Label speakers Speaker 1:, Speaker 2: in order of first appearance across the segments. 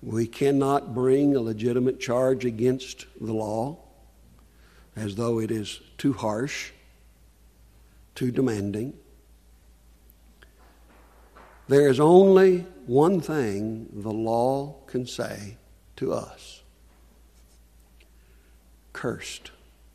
Speaker 1: We cannot bring a legitimate charge against the law as though it is too harsh, too demanding. There is only one thing the law can say to us: cursed.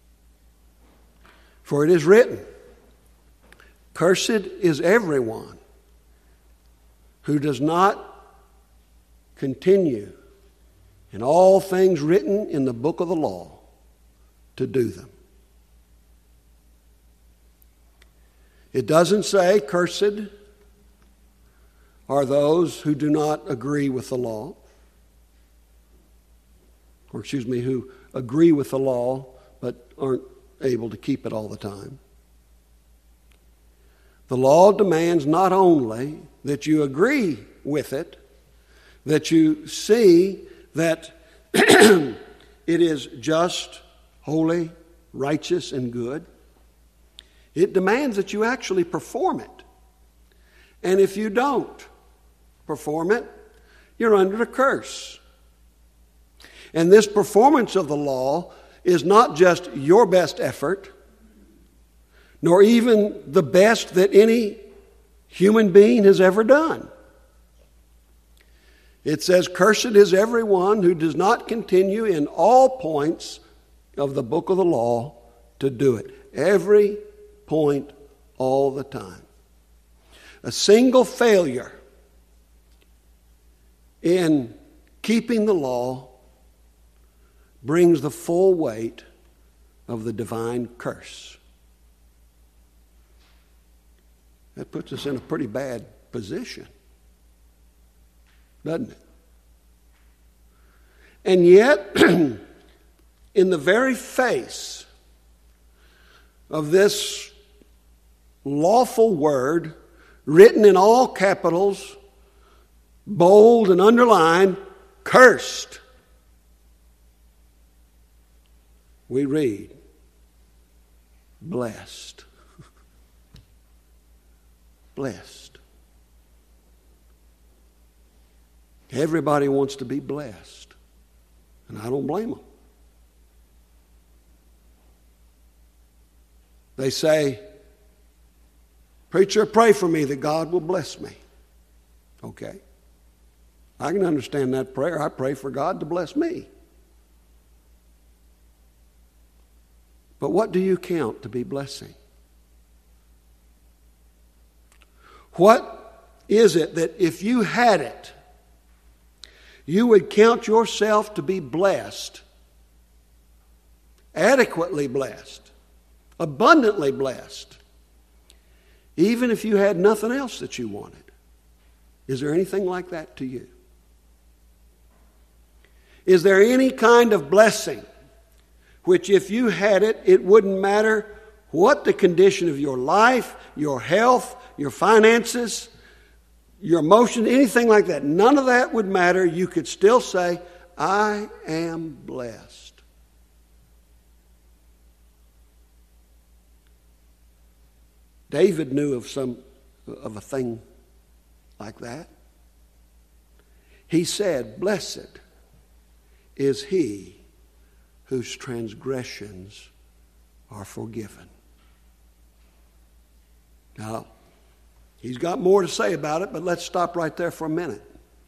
Speaker 1: For it is written, cursed is everyone who does not continue in all things written in the book of the law to do them. It doesn't say cursed are those who do not agree with the law, who agree with the law but aren't able to keep it all the time. The law demands not only that you agree with it, that you see that it is just, holy, righteous, and good. It demands that you actually perform it. And if you don't perform it, you're under a curse. And this performance of the law is not just your best effort, nor even the best that any human being has ever done. It says, cursed is everyone who does not continue in all points of the book of the law to do it. Every point, all the time. A single failure in keeping the law brings the full weight of the divine curse. That puts us in a pretty bad position, doesn't it? And yet, in the very face of this lawful word, written in all capitals, bold and underlined, cursed, we read, blessed. Blessed. Everybody wants to be blessed, and I don't blame them. They say, preacher, pray for me that God will bless me. Okay. I can understand that prayer. I pray for God to bless me. But what do you count to be blessing? What is it that if you had it, you would count yourself to be blessed, adequately blessed, abundantly blessed, even if you had nothing else that you wanted? Is there anything like that to you? Is there any kind of blessing which if you had it, it wouldn't matter what the condition of your life, your health, your finances, your emotion, anything like that, none of that would matter. You could still say, I am blessed. David knew of a thing like that. He said, blessed is he whose transgressions are forgiven. Now, he's got more to say about it, but let's stop right there for a minute.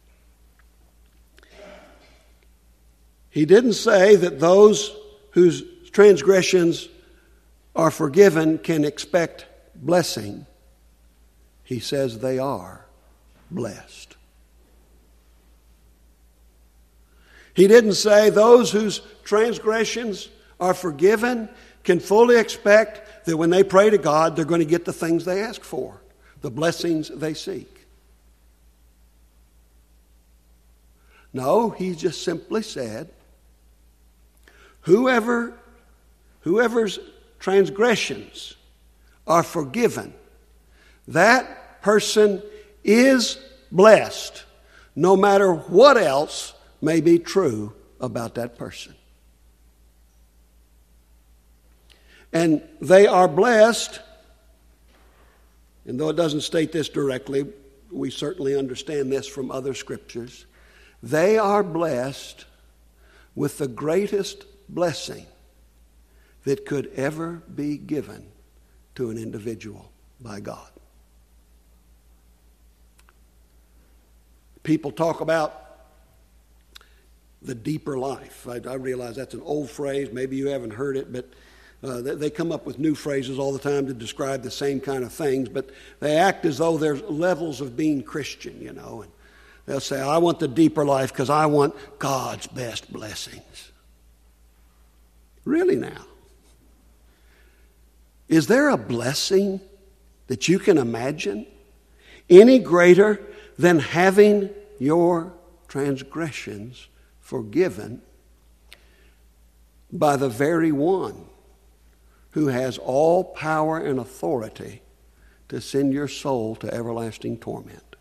Speaker 1: He didn't say that those whose transgressions are forgiven can expect blessing. He says they are blessed. He didn't say those whose transgressions are forgiven can fully expect that when they pray to God, they're going to get the things they ask for, the blessings they seek. No, he just simply said, whoever's transgressions are forgiven, that person is blessed, no matter what else may be true about that person. And they are blessed, and though it doesn't state this directly, we certainly understand this from other scriptures, they are blessed with the greatest blessing that could ever be given to an individual by God. People talk about the deeper life. I realize that's an old phrase. Maybe you haven't heard it, but they come up with new phrases all the time to describe the same kind of things, but they act as though there's levels of being Christian, and they'll say, I want the deeper life because I want God's best blessings. Really now? Is there a blessing that you can imagine any greater than having your transgressions forgiven by the very one who has all power and authority to send your soul to everlasting torment?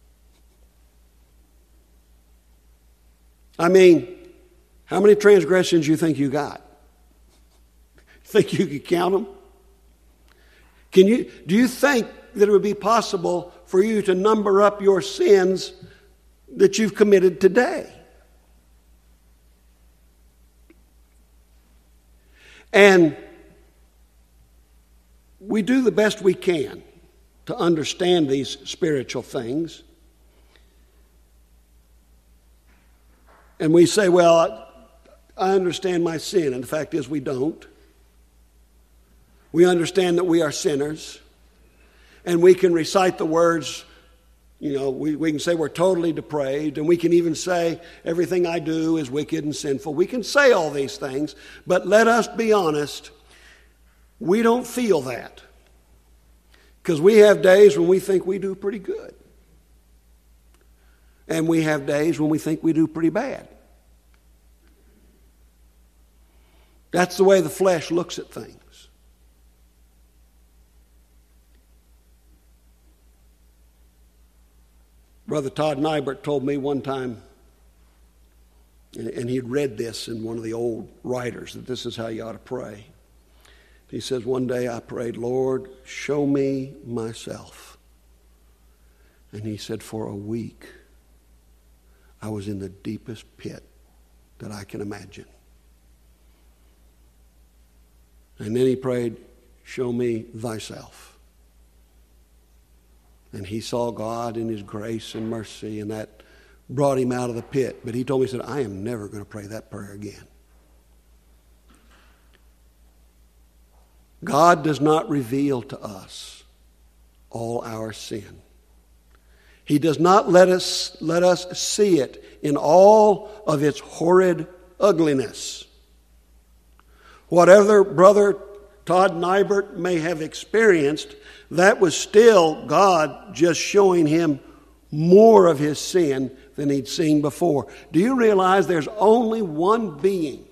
Speaker 1: I mean, how many transgressions you think you got? Think you could count them? Do you think that it would be possible for you to number up your sins that you've committed today? And we do the best we can to understand these spiritual things. And we say, well, I understand my sin. And the fact is we don't. We understand that we are sinners. And we can recite the words, we can say we're totally depraved. And we can even say everything I do is wicked and sinful. We can say all these things. But let us be honest, we don't feel that. Because we have days when we think we do pretty good. And we have days when we think we do pretty bad. That's the way the flesh looks at things. Brother Todd Nybert told me one time, and he had read this in one of the old writers, that this is how you ought to pray. He says, one day I prayed, Lord, show me myself. And he said, for a week, I was in the deepest pit that I can imagine. And then he prayed, show me thyself. And he saw God in his grace and mercy, and that brought him out of the pit. But he told me, he said, I am never going to pray that prayer again. God does not reveal to us all our sin. He does not let us see it in all of its horrid ugliness. Whatever Brother Todd Nybert may have experienced, that was still God just showing him more of his sin than he'd seen before. Do you realize there's only one being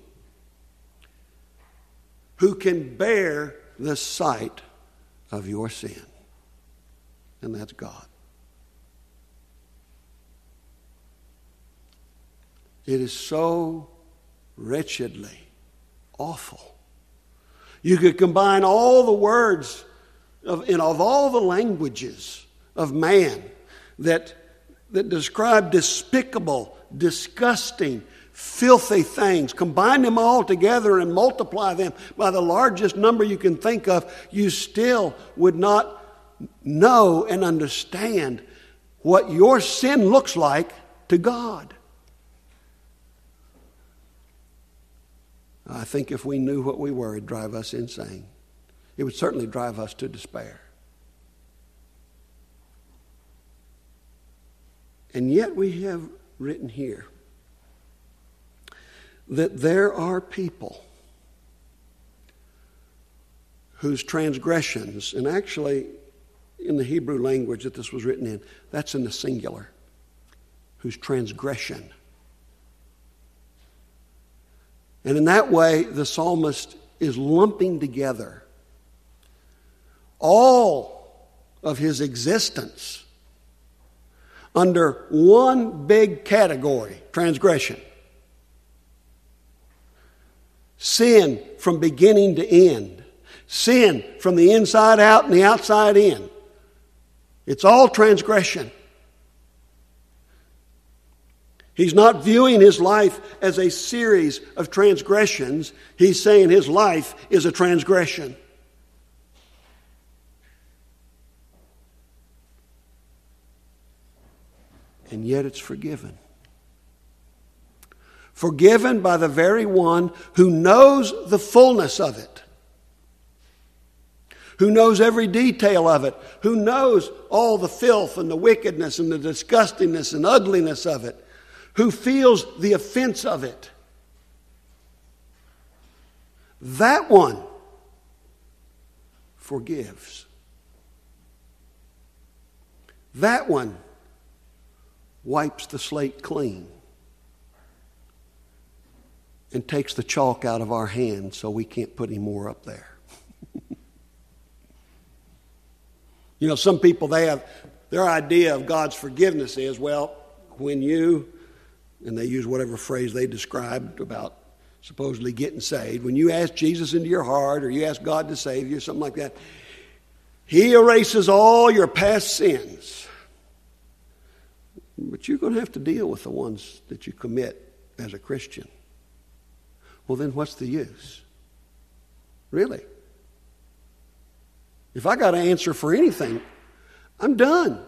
Speaker 1: who can bear the sight of your sin? And that's God. It is so wretchedly awful. You could combine all the words of all the languages of man that describe despicable, disgusting, filthy things. Combine them all together and multiply them by the largest number you can think of. You still would not know and understand what your sin looks like to God. I think if we knew what we were, it'd drive us insane. It would certainly drive us to despair. And yet we have written here that there are people whose transgressions, and actually in the Hebrew language that this was written in, that's in the singular, whose transgression. And in that way, the psalmist is lumping together all of his existence under one big category, transgression. Sin from beginning to end. Sin from the inside out and the outside in. It's all transgression. He's not viewing his life as a series of transgressions. He's saying his life is a transgression. And yet it's forgiven. Forgiven by the very one who knows the fullness of it, who knows every detail of it, who knows all the filth and the wickedness and the disgustingness and ugliness of it, who feels the offense of it. That one forgives. That one wipes the slate clean and takes the chalk out of our hands so we can't put any more up there. You know, some people, they have their idea of God's forgiveness is, well, when you, and they use whatever phrase they described about supposedly getting saved, when you ask Jesus into your heart or you ask God to save you or something like that, He erases all your past sins. But you're going to have to deal with the ones that you commit as a Christian. Well, then what's the use? Really? If I got to answer for anything, I'm done.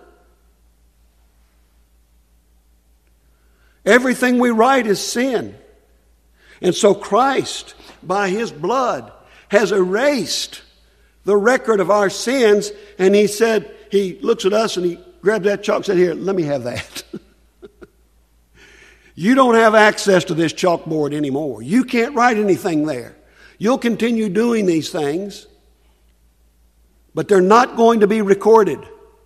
Speaker 1: Everything we write is sin. And so Christ, by His blood, has erased the record of our sins. And He said, He looks at us and He grabbed that chalk and said, here, let me have that. You don't have access to this chalkboard anymore. You can't write anything there. You'll continue doing these things, but they're not going to be recorded.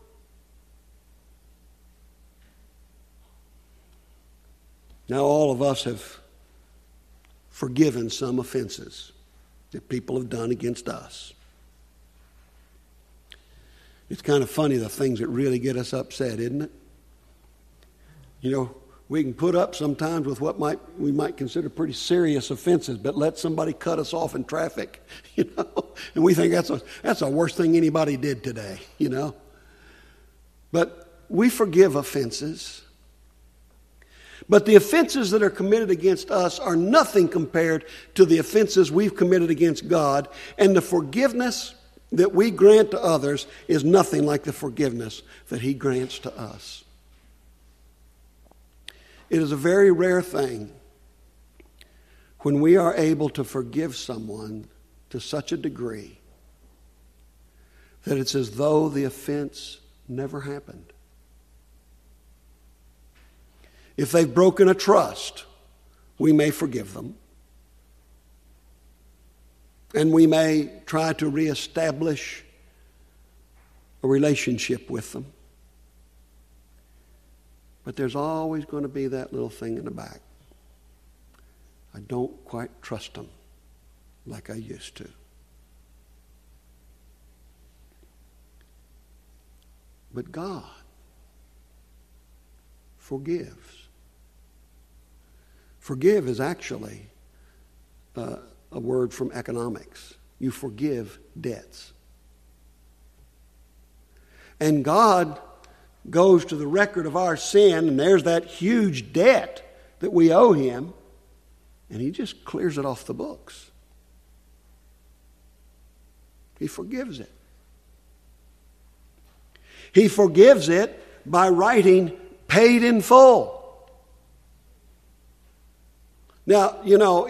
Speaker 1: Now, all of us have forgiven some offenses that people have done against us. It's kind of funny, the things that really get us upset, isn't it? You know, we can put up sometimes with what we might consider pretty serious offenses, but let somebody cut us off in traffic, you know, and we think that's the worst thing anybody did today, you know. But we forgive offenses. But the offenses that are committed against us are nothing compared to the offenses we've committed against God, and the forgiveness that we grant to others is nothing like the forgiveness that He grants to us. It is a very rare thing when we are able to forgive someone to such a degree that it's as though the offense never happened. If they've broken a trust, we may forgive them. And we may try to reestablish a relationship with them. But there's always going to be that little thing in the back. I don't quite trust them like I used to. But God forgives. Forgive is actually a word from economics. You forgive debts. And God goes to the record of our sin, and there's that huge debt that we owe Him, and He just clears it off the books. He forgives it. He forgives it by writing paid in full. Now, you know,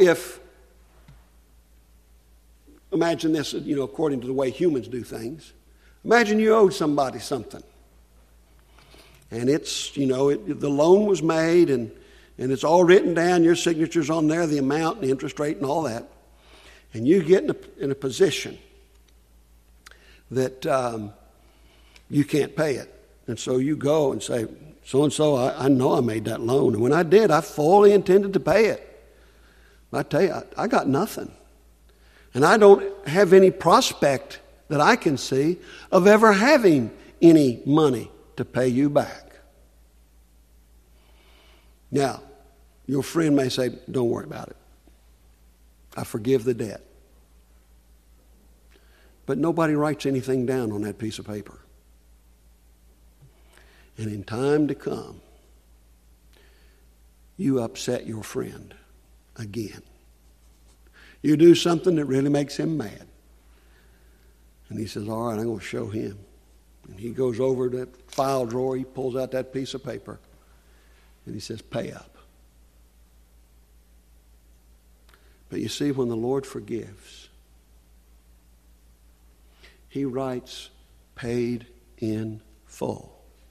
Speaker 1: imagine this, you know, according to the way humans do things. Imagine you owed somebody something. And it's, you know, the loan was made and it's all written down, your signature's on there, the amount and the interest rate and all that. And you get in a position that you can't pay it. And so you go and say, so-and-so, I know I made that loan. And when I did, I fully intended to pay it. But I tell you, I got nothing. And I don't have any prospect that I can see of ever having any money to pay you back. Now, your friend may say, don't worry about it. I forgive the debt. But nobody writes anything down on that piece of paper. And in time to come, you upset your friend again. You do something that really makes him mad. And he says, all right, I'm going to show him. And he goes over to that file drawer, he pulls out that piece of paper, and he says, pay up. But you see, when the Lord forgives, He writes, paid in full.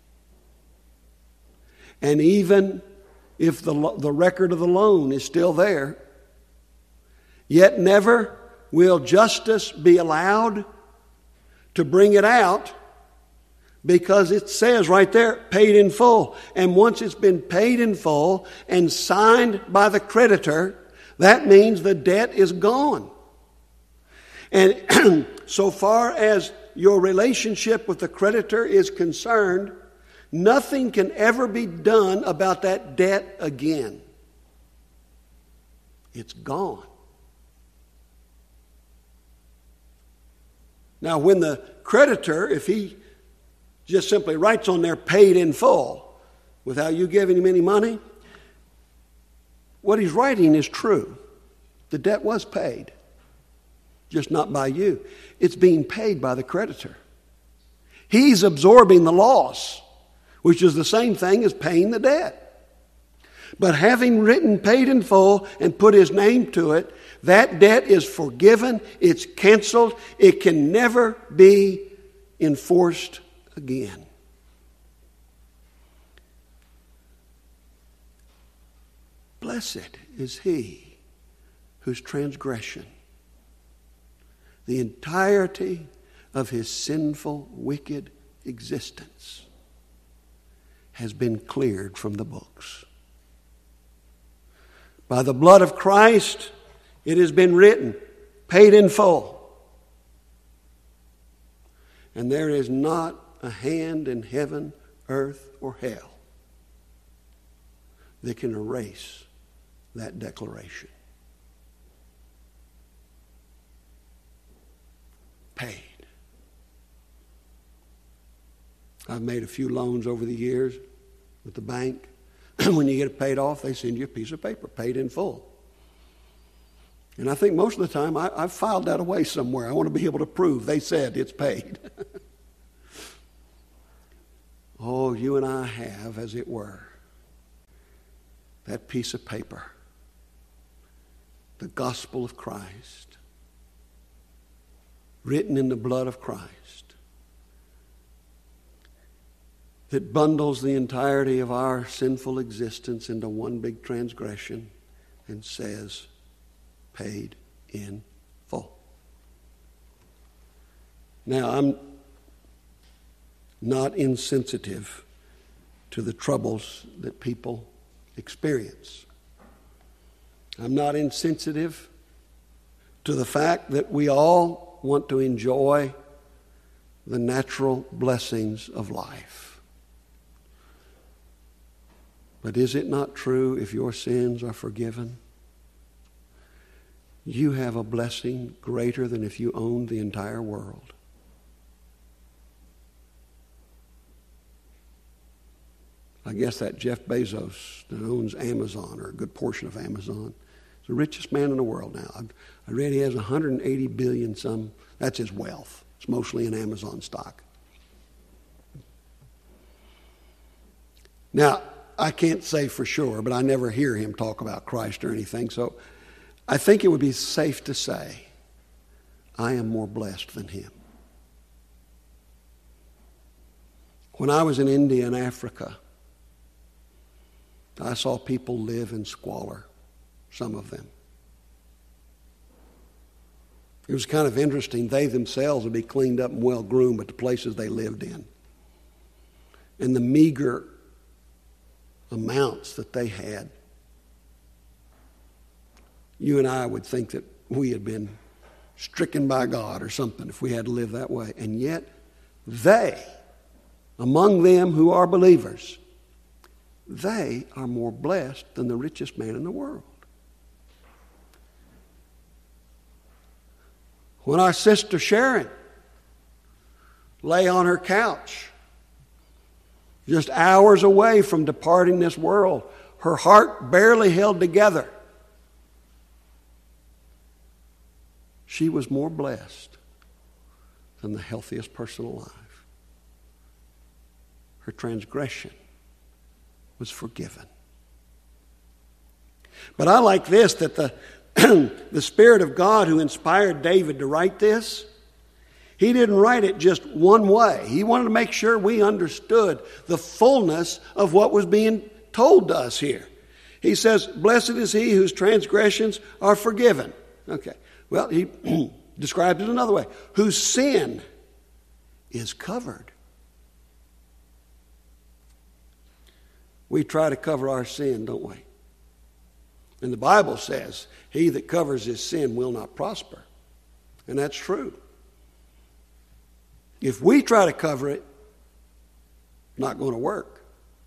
Speaker 1: And even if the record of the loan is still there, yet never will justice be allowed to bring it out, because it says right there, paid in full. And once it's been paid in full and signed by the creditor, that means the debt is gone. And so far as your relationship with the creditor is concerned, nothing can ever be done about that debt again. It's gone. Now, when the creditor, if he just simply writes on there, paid in full, without you giving him any money, what he's writing is true. The debt was paid, just not by you. It's being paid by the creditor. He's absorbing the loss, which is the same thing as paying the debt. But having written paid in full and put his name to it, that debt is forgiven, it's canceled, it can never be enforced again. Blessed is he whose transgression, the entirety of his sinful, wicked existence, has been cleared from the books. By the blood of Christ, it has been written, paid in full. And there is not a hand in heaven, earth, or hell that can erase that declaration. Paid. I've made a few loans over the years with the bank. When you get it paid off, they send you a piece of paper, paid in full. And I think most of the time I've filed that away somewhere. I want to be able to prove they said it's paid. Oh, you and I have, as it were, that piece of paper, the gospel of Christ, written in the blood of Christ, that bundles the entirety of our sinful existence into one big transgression and says, paid in full. Now, I'm not insensitive to the troubles that people experience. I'm not insensitive to the fact that we all want to enjoy the natural blessings of life. But is it not true, if your sins are forgiven, you have a blessing greater than if you owned the entire world? I guess that Jeff Bezos that owns Amazon, or a good portion of Amazon, is the richest man in the world now. I read he has 180 billion some. That's his wealth. It's mostly in Amazon stock. Now, I can't say for sure, but I never hear him talk about Christ or anything. So I think it would be safe to say, I am more blessed than him. When I was in India and Africa, I saw people live in squalor, some of them. It was kind of interesting. They themselves would be cleaned up and well-groomed, but the places they lived in, and the meager amounts that they had, you and I would think that we had been stricken by God or something if we had to live that way. And yet, they, among them who are believers, they are more blessed than the richest man in the world. When our sister Sharon lay on her couch, just hours away from departing this world, her heart barely held together, she was more blessed than the healthiest person alive. Her transgression was forgiven. But I like this, that the Spirit of God who inspired David to write this, he didn't write it just one way. He wanted to make sure we understood the fullness of what was being told to us here. He says, blessed is he whose transgressions are forgiven. Okay. Well, he described it another way. Whose sin is covered. We try to cover our sin, don't we? And the Bible says, he that covers his sin will not prosper. And that's true. If we try to cover it, it's not going to work.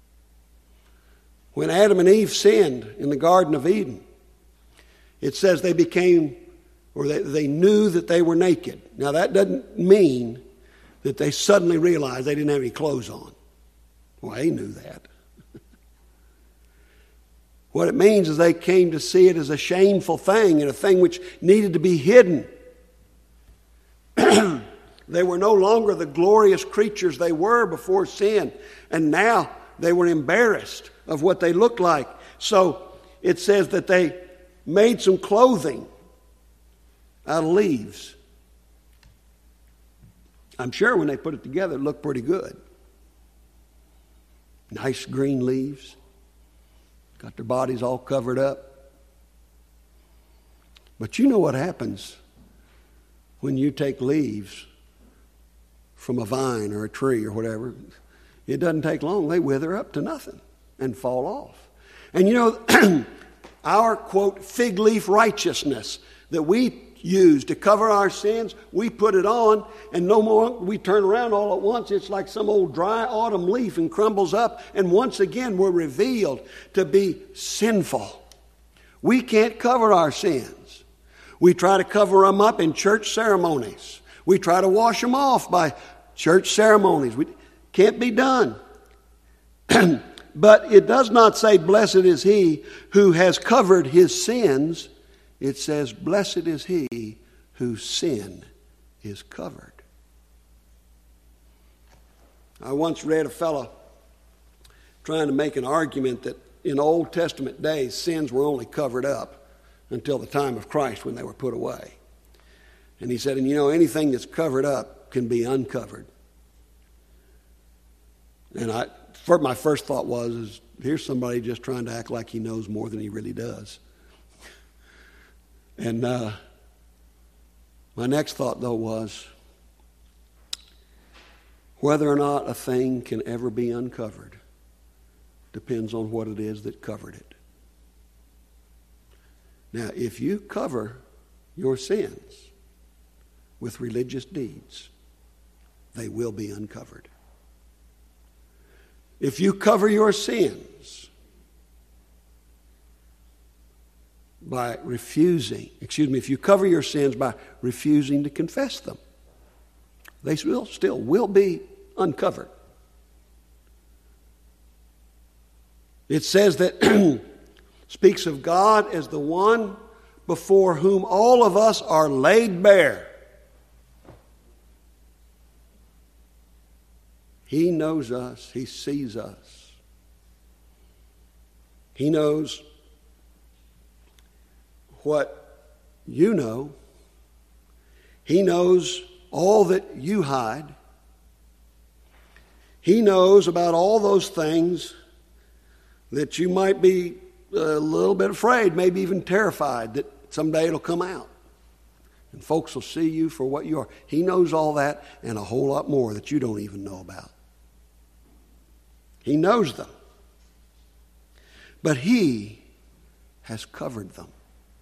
Speaker 1: When Adam and Eve sinned in the Garden of Eden, it says they became, or they knew that they were naked. Now that doesn't mean that they suddenly realized they didn't have any clothes on. Well, they knew that. What it means is they came to see it as a shameful thing and a thing which needed to be hidden. They were no longer the glorious creatures they were before sin, and now they were embarrassed of what they looked like. So it says that they made some clothing out of leaves. I'm sure when they put it together, it looked pretty good. Nice green leaves. Got their bodies all covered up. But you know what happens when you take leaves from a vine or a tree or whatever? It doesn't take long. They wither up to nothing and fall off. And you know, our, quote, fig leaf righteousness that we use to cover our sins, we put it on, and no more we turn around all at once. It's like some old dry autumn leaf and crumbles up, and once again we're revealed to be sinful. We can't cover our sins. We try to cover them up in church ceremonies. We try to wash them off by church ceremonies. We can't be done. But it does not say, blessed is he who has covered his sins. It says, blessed is he whose sin is covered. I once read a fellow trying to make an argument that in Old Testament days, sins were only covered up until the time of Christ when they were put away. And he said, and you know, anything that's covered up can be uncovered. And my first thought was, here's somebody just trying to act like he knows more than he really does. And my next thought, though, was whether or not a thing can ever be uncovered depends on what it is that covered it. Now, if you cover your sins with religious deeds, they will be uncovered. If you cover your sins by if you cover your sins by refusing to confess them, they still will be uncovered. It says that, speaks of God as the one before whom all of us are laid bare. He knows us. He sees us. He knows what you know. He knows all that you hide. He knows about all those things that you might be a little bit afraid, maybe even terrified that someday it'll come out. And folks will see you for what you are. He knows all that and a whole lot more that you don't even know about. He knows them. But He has covered them.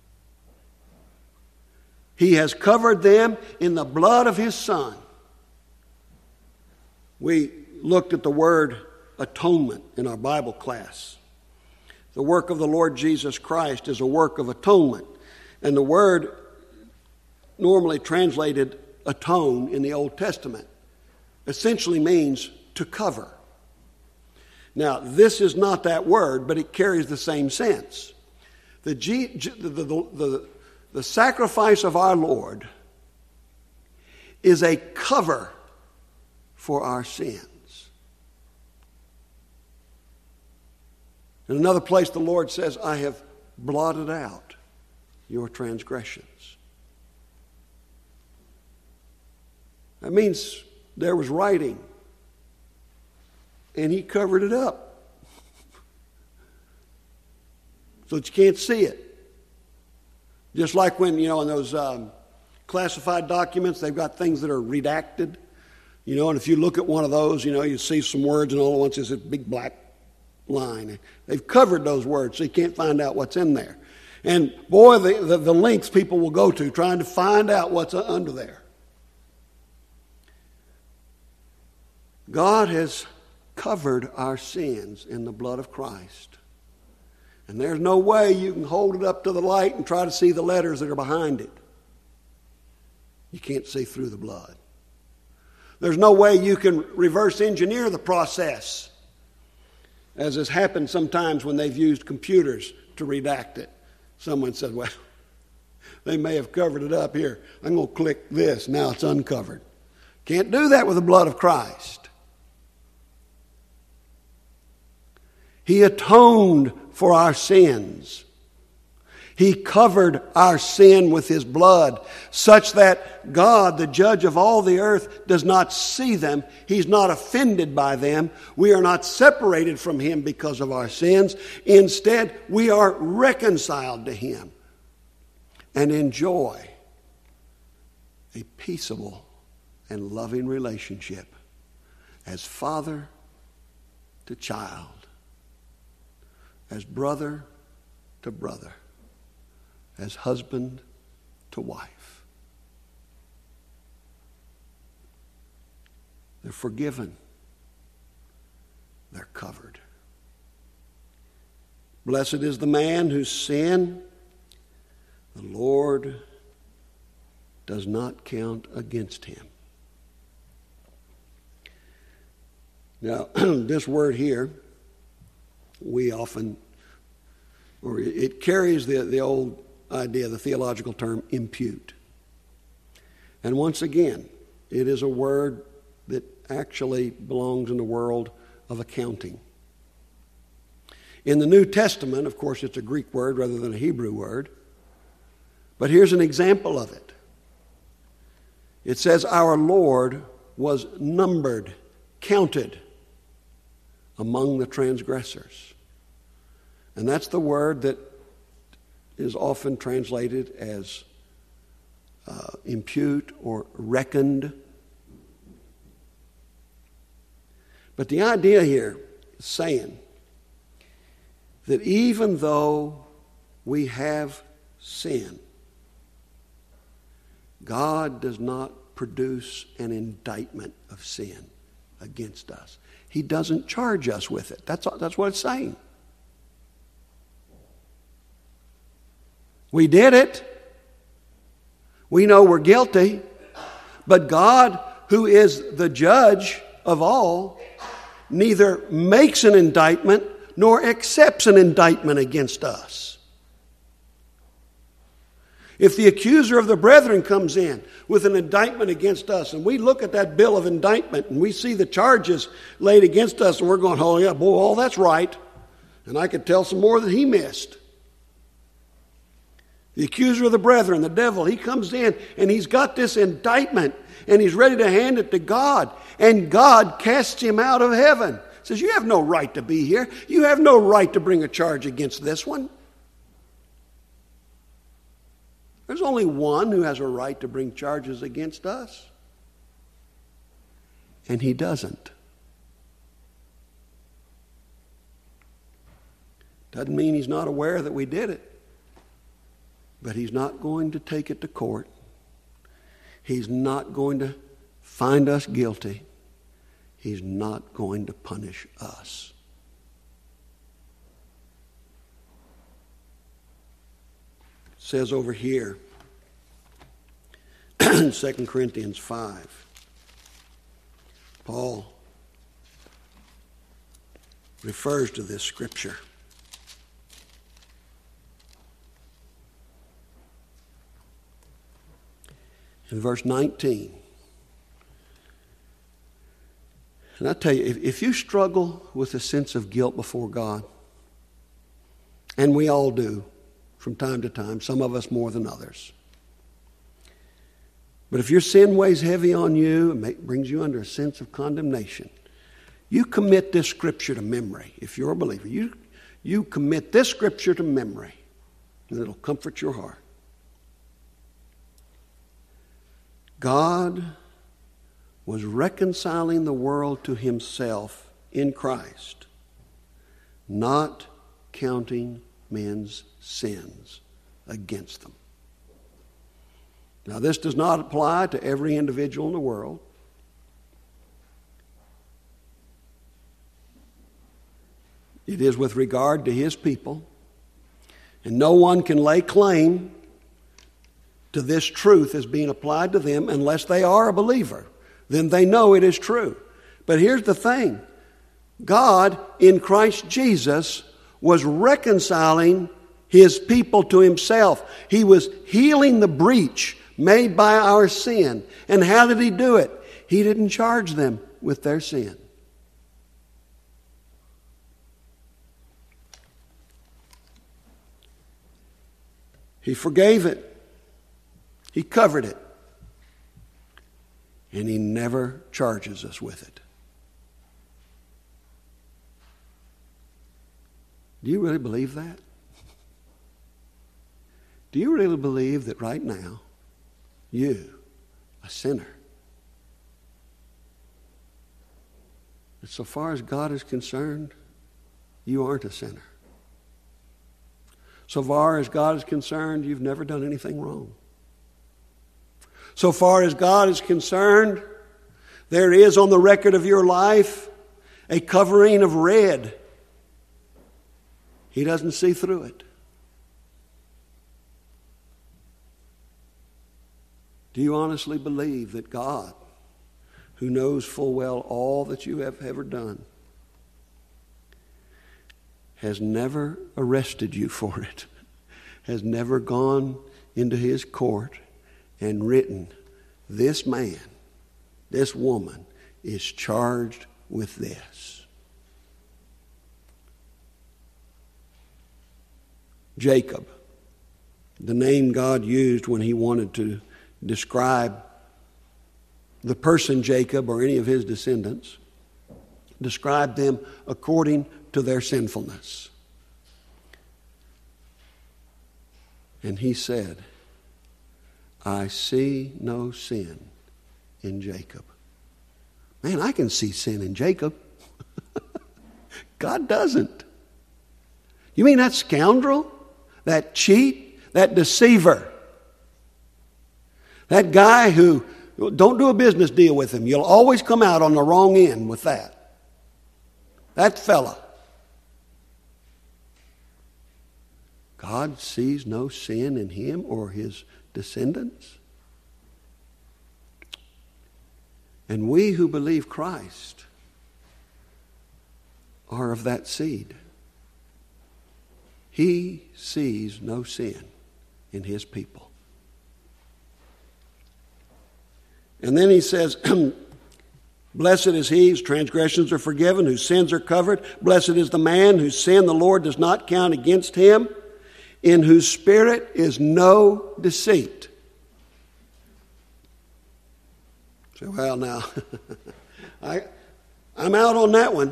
Speaker 1: He has covered them in the blood of His Son. We looked at the word atonement in our Bible class. The work of the Lord Jesus Christ is a work of atonement. And the word normally translated atone in the Old Testament essentially means to cover. Now, this is not that word, but it carries the same sense. The sacrifice of our Lord is a cover for our sins. In another place, the Lord says, I have blotted out your transgressions. That means there was writing, and he covered it up so that you can't see it. Just like when, in those classified documents, they've got things that are redacted, and if you look at one of those, you see some words, and all at once there's a big black line. They've covered those words so you can't find out what's in there. And boy, the lengths people will go to trying to find out what's under there. God has covered our sins in the blood of Christ. And there's no way you can hold it up to the light and try to see the letters that are behind it. You can't see through the blood. There's no way you can reverse engineer the process, as has happened sometimes when they've used computers to redact it. Someone said, well, they may have covered it up here. I'm going to click this. Now it's uncovered. Can't do that with the blood of Christ. He atoned for our sins. He covered our sin with his blood, such that God, the judge of all the earth, does not see them. He's not offended by them. We are not separated from him because of our sins. Instead, we are reconciled to him and enjoy a peaceable and loving relationship as father to child, as brother to brother, as husband to wife. They're forgiven. They're covered. Blessed is the man whose sin the Lord does not count against him. Now, this word here, we often, or it carries the old idea, the theological term, impute. And once again, it is a word that actually belongs in the world of accounting. In the New Testament, of course, it's a Greek word rather than a Hebrew word. But here's an example of it. It says, our Lord was numbered, counted among the transgressors. And that's the word that is often translated as impute or reckoned. But the idea here is saying that even though we have sin, God does not produce an indictment of sin against us. He doesn't charge us with it. That's what it's saying. We did it. We know we're guilty. But God, who is the judge of all, neither makes an indictment nor accepts an indictment against us. If the accuser of the brethren comes in with an indictment against us, and we look at that bill of indictment and we see the charges laid against us, and we're going, oh yeah, boy, all that's right. And I could tell some more that he missed. The accuser of the brethren, the devil, he comes in and he's got this indictment and he's ready to hand it to God. And God casts him out of heaven. Says, you have no right to be here. You have no right to bring a charge against this one. There's only one who has a right to bring charges against us. And he doesn't. Doesn't mean he's not aware that we did it. But he's not going to take it to court. He's not going to find us guilty. He's not going to punish us. It says over here in 2 Corinthians 5, Paul refers to this scripture. In verse 19. And I tell you, if you struggle with a sense of guilt before God, and we all do from time to time, some of us more than others. But if your sin weighs heavy on you and brings you under a sense of condemnation, you commit this scripture to memory. If you're a believer, you commit this scripture to memory, and it'll comfort your heart. God was reconciling the world to himself in Christ, not counting men's sins against them. Now, this does not apply to every individual in the world. It is with regard to his people. And no one can lay claim to this truth as being applied to them unless they are a believer. Then they know it is true. But here's the thing. God, in Christ Jesus, was reconciling his people to himself. He was healing the breach made by our sin. And how did he do it? He didn't charge them with their sin. He forgave it. He covered it. And he never charges us with it. Do you really believe that? Do you really believe that right now, you, a sinner, that so far as God is concerned, you aren't a sinner? So far as God is concerned, you've never done anything wrong. So far as God is concerned, there is on the record of your life a covering of red. He doesn't see through it. Do you honestly believe that God, who knows full well all that you have ever done, has never arrested you for it, has never gone into his court and written, this man, this woman is charged with this? Jacob, the name God used when he wanted to describe the person Jacob or any of his descendants, described them according to their sinfulness. And he said, I see no sin in Jacob. Man, I can see sin in Jacob. God doesn't. You mean that scoundrel, that cheat, that deceiver, that guy who, don't do a business deal with him. You'll always come out on the wrong end with that. That fella. God sees no sin in him or his descendants. And we who believe Christ are of that seed. He sees no sin in his people. And then he says, blessed is he whose transgressions are forgiven, whose sins are covered. Blessed is the man whose sin the Lord does not count against him, in whose spirit is no deceit. So, well, now, I'm out on that one.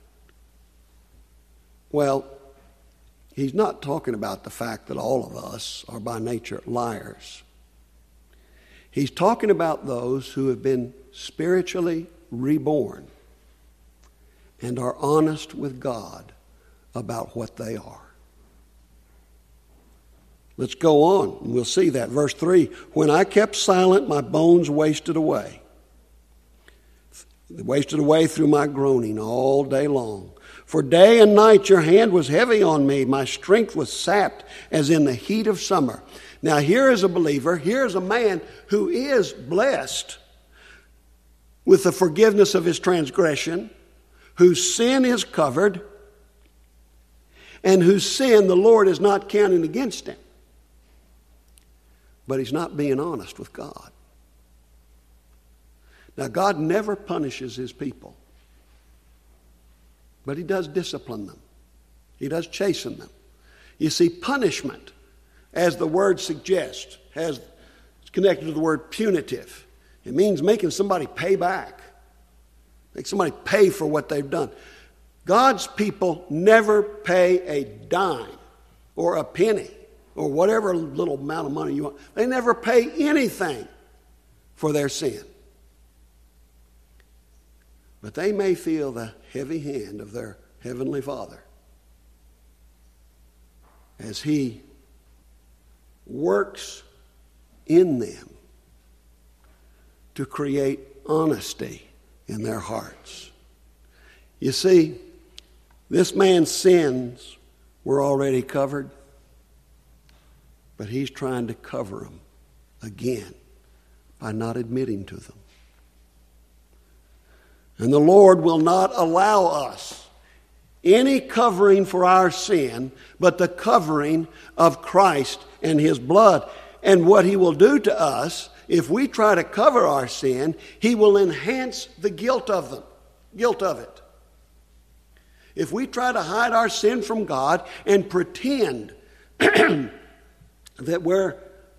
Speaker 1: Well, he's not talking about the fact that all of us are by nature liars. He's talking about those who have been spiritually reborn and are honest with God about what they are. Let's go on, and we'll see that. Verse 3, when I kept silent, my bones wasted away. They wasted away through my groaning all day long. For day and night your hand was heavy on me. My strength was sapped as in the heat of summer. Now here is a believer, here is a man who is blessed with the forgiveness of his transgression, whose sin is covered, and whose sin the Lord is not counting against him. But he's not being honest with God. Now, God never punishes his people, but he does discipline them. He does chasten them. You see, punishment, as the word suggests, it's connected to the word punitive. It means making somebody pay back, make somebody pay for what they've done. God's people never pay a dime or a penny or whatever little amount of money you want. They never pay anything for their sin. But they may feel the heavy hand of their Heavenly Father as He works in them to create honesty in their hearts. You see, this man's sins were already covered, but he's trying to cover them again by not admitting to them. And the Lord will not allow us any covering for our sin but the covering of Christ and His blood. And what He will do to us, if we try to cover our sin, He will enhance the guilt of it. If we try to hide our sin from God and pretend that we're,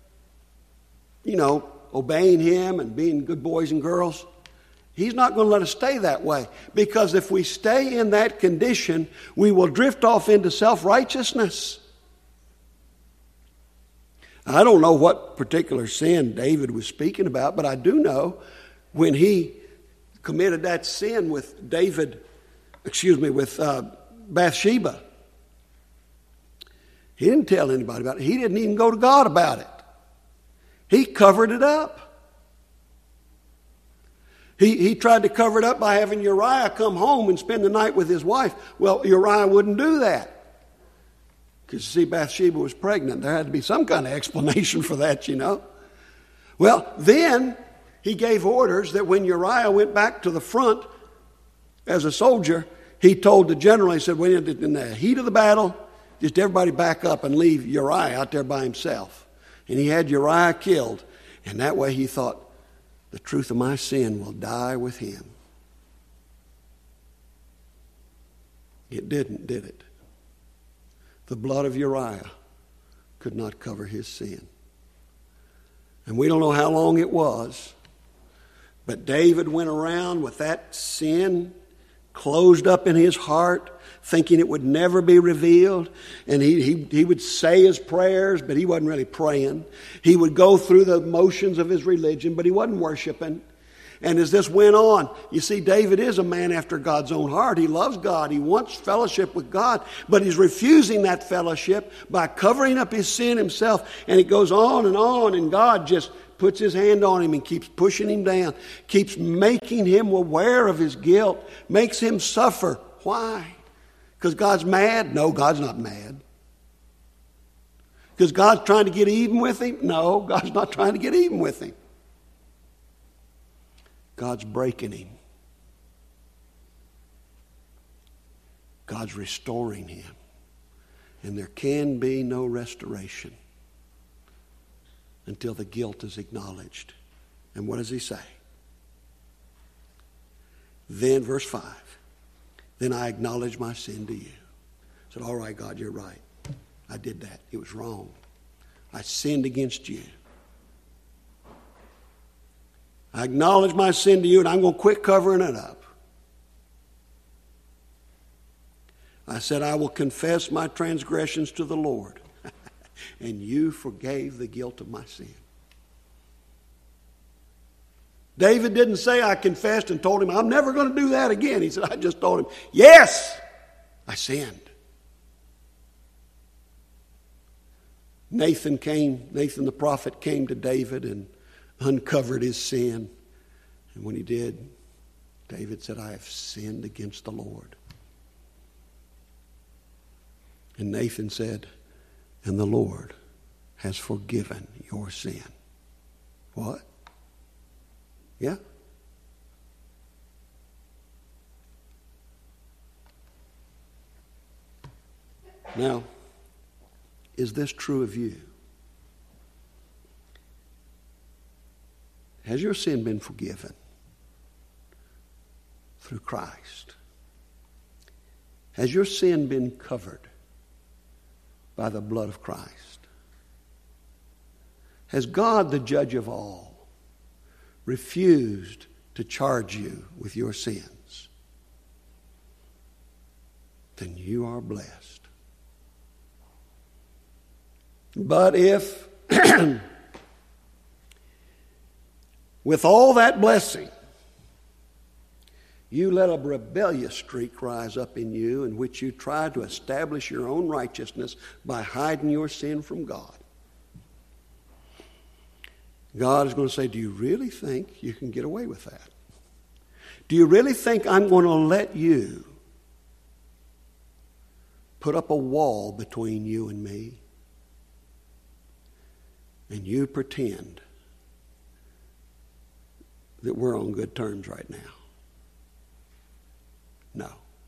Speaker 1: obeying Him and being good boys and girls, He's not going to let us stay that way. Because if we stay in that condition, we will drift off into self-righteousness. I don't know what particular sin David was speaking about, but I do know when he committed that sin with Bathsheba, he didn't tell anybody about it. He didn't even go to God about it. He covered it up. He tried to cover it up by having Uriah come home and spend the night with his wife. Well, Uriah wouldn't do that. Because, see, Bathsheba was pregnant. There had to be some kind of explanation for that, Well, then he gave orders that when Uriah went back to the front as a soldier, he told the general, he said, in the heat of the battle, just everybody back up and leave Uriah out there by himself. And he had Uriah killed. And that way he thought, the truth of my sin will die with him. It didn't, did it? The blood of Uriah could not cover his sin. And we don't know how long it was, but David went around with that sin closed up in his heart, thinking it would never be revealed. And he would say his prayers, but he wasn't really praying. He would go through the motions of his religion, but he wasn't worshiping. And as this went on, you see, David is a man after God's own heart. He loves God. He wants fellowship with God, but he's refusing that fellowship by covering up his sin himself. And it goes on, and God just puts His hand on him and keeps pushing him down, keeps making him aware of his guilt, makes him suffer. Why? Because God's mad? No, God's not mad. Because God's trying to get even with him? No, God's not trying to get even with him. God's breaking him. God's restoring him. And there can be no restoration until the guilt is acknowledged. And what does he say? Then, verse 5, then I acknowledge my sin to you. I said, all right, God, you're right. I did that. It was wrong. I sinned against you. I acknowledge my sin to you, and I'm going to quit covering it up. I said, I will confess my transgressions to the Lord, and you forgave the guilt of my sin. David didn't say, I confessed and told him, I'm never going to do that again. He said, I just told him, yes, I sinned. Nathan the prophet came to David and uncovered his sin. And when he did, David said, I have sinned against the Lord. And Nathan said, and the Lord has forgiven your sin. What? Yeah? Now, is this true of you? Has your sin been forgiven through Christ? Has your sin been covered by the blood of Christ? Has God, the judge of all, refused to charge you with your sins? Then you are blessed. But if, with all that blessing, you let a rebellious streak rise up in you in which you try to establish your own righteousness by hiding your sin from God, God is going to say, do you really think you can get away with that? Do you really think I'm going to let you put up a wall between you and me? And you pretend that we're on good terms right now? No.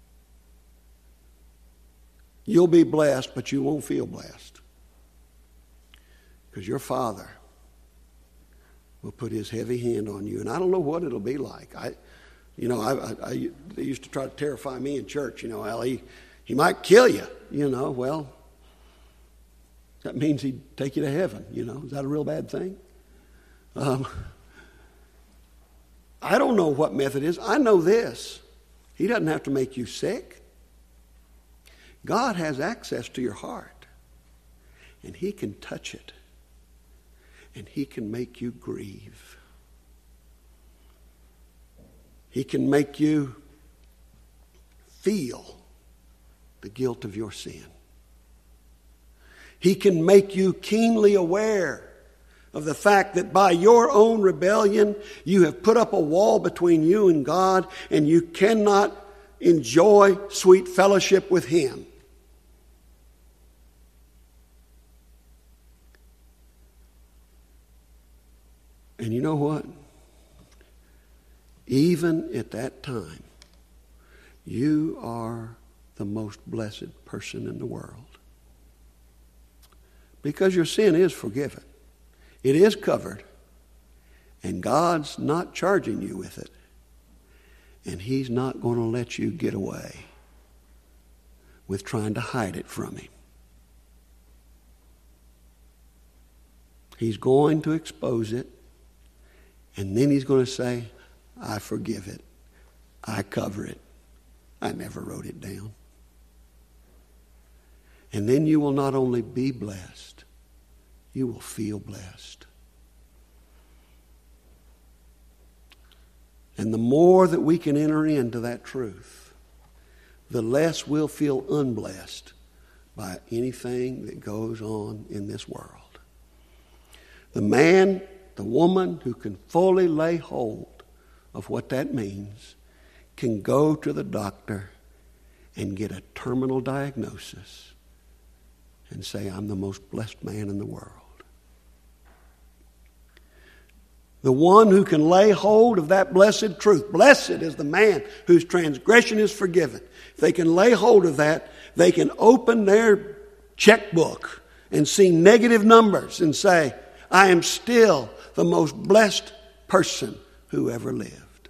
Speaker 1: You'll be blessed, but you won't feel blessed. Because your Father will put His heavy hand on you. And I don't know what it'll be like. I they used to try to terrify me in church. Well, he might kill you. Well, that means He'd take you to heaven. Is that a real bad thing? I don't know what method is. I know this. He doesn't have to make you sick. God has access to your heart, and He can touch it, and He can make you grieve. He can make you feel the guilt of your sin. He can make you keenly aware of the fact that by your own rebellion, you have put up a wall between you and God, and you cannot enjoy sweet fellowship with Him. And you know what? Even at that time, you are the most blessed person in the world. Because your sin is forgiven. It is covered. And God's not charging you with it. And He's not going to let you get away with trying to hide it from Him. He's going to expose it. And then He's going to say, I forgive it. I cover it. I never wrote it down. And then you will not only be blessed, you will feel blessed. And the more that we can enter into that truth, the less we'll feel unblessed by anything that goes on in this world. The man, the woman who can fully lay hold of what that means can go to the doctor and get a terminal diagnosis and say, I'm the most blessed man in the world. The one who can lay hold of that blessed truth. Blessed is the man whose transgression is forgiven. If they can lay hold of that, they can open their checkbook and see negative numbers and say, I am still the most blessed person who ever lived.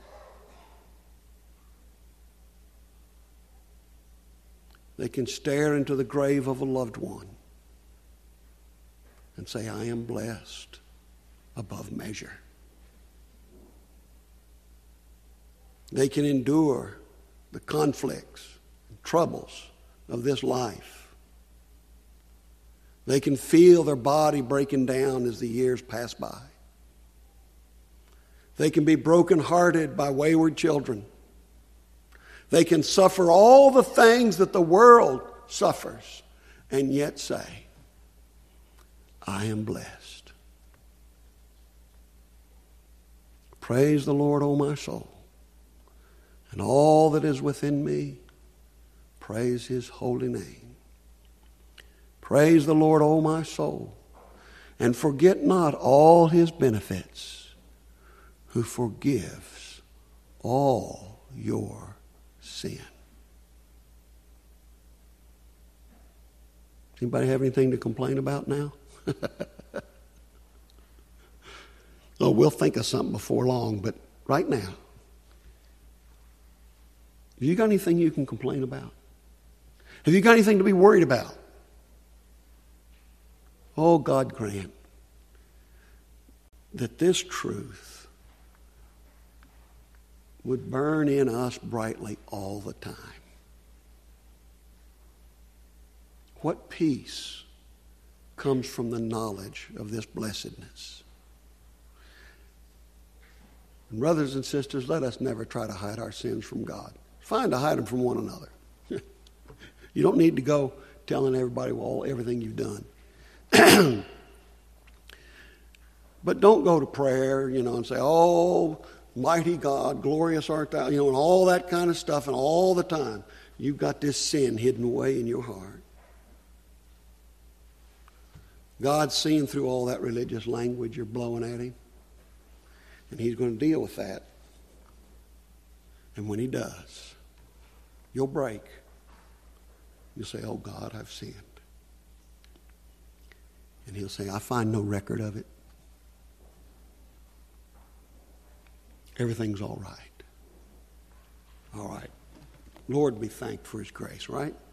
Speaker 1: They can stare into the grave of a loved one and say, I am blessed above measure. They can endure the conflicts and troubles of this life. They can feel their body breaking down as the years pass by. They can be brokenhearted by wayward children. They can suffer all the things that the world suffers and yet say, I am blessed. Praise the Lord, O my soul, and all that is within me, praise His holy name. Praise the Lord, O my soul, and forget not all His benefits, who forgives all your sin. Anybody have anything to complain about now? Oh, we'll think of something before long, but right now, have you got anything you can complain about? Have you got anything to be worried about? Oh, God grant that this truth would burn in us brightly all the time. What peace comes from the knowledge of this blessedness? And brothers and sisters, let us never try to hide our sins from God. It's fine to hide them from one another. You don't need to go telling everybody everything you've done. But don't go to prayer, and say, oh, mighty God, glorious art thou, and all that kind of stuff, and all the time you've got this sin hidden away in your heart. God's seeing through all that religious language you're blowing at him, and he's going to deal with that. And when he does, you'll break. You'll say, oh God, I've sinned. And he'll say, I find no record of it. Everything's all right. All right. Lord, be thanked for his grace, right?